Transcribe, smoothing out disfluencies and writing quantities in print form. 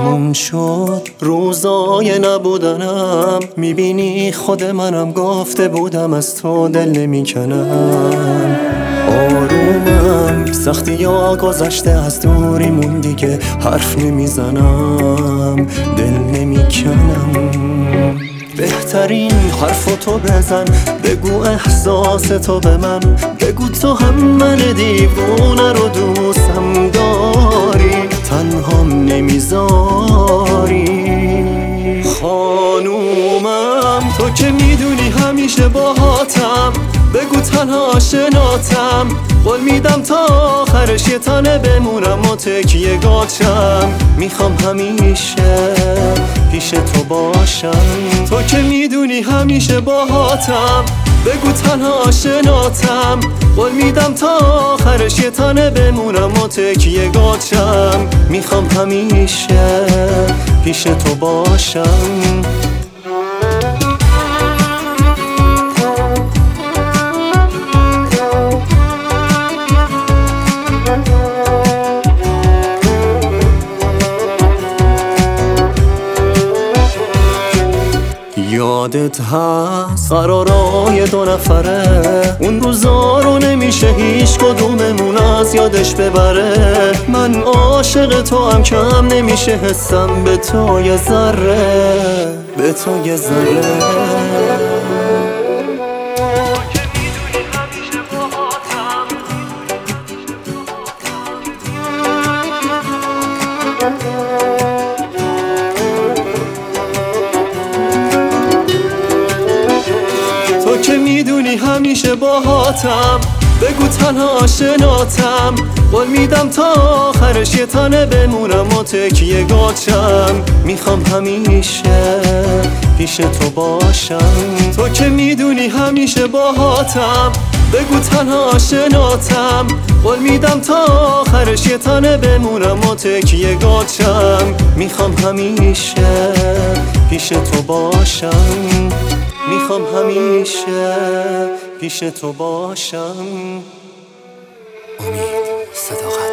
تموم شد روزای نبودنم، میبینی خود منم گفته بودم از تو دل نمیکنم. آرومم سختی یا گذشته از دوریمون، دیگه حرف نمیزنم دل نمیکنم. بهترین حرف تو بزن، بگو احساس تو به من، بگو تو هم من دیوونه رو دوستم داری، تنهام نمیذاری. خانومم تو که میدونی همیشه باهاتم، بگو تنها آشناتم، قول میدم تا آخرش یه تنه بمونم و تکیه گاچم. میخوام همیشه پیش تو باشم، تو که میدونی همیشه باهاتم، بگو تنها آشناتم، قول میدم تا آخرش یه تنه بمونم و تکیه گاچم. میخوام همیشه پیش تو باشم. یادت هست قرارای دو نفره، اون روزا رو نمیشه هیچ کدوممون از یادش ببره. من عاشق تو هم کم نمیشه حسم به تو یه ذره، به تو یه ذره. تو که میدونی همیشه باهاتم، بگو تنها آشناتم، قول میدم تا آخرش یه تنه بمونم و تکیه گاچم. میخوام همیشه پیش تو باشم، تو که میدونی همیشه باهاتم، بگو تنها آشناتم، قول میدم تا آخرش یه تنه بمونم و تکیه گاچم. میخوام همیشه پیش تو باشم، میخوام همیشه پیش تو باشم. امید صداقت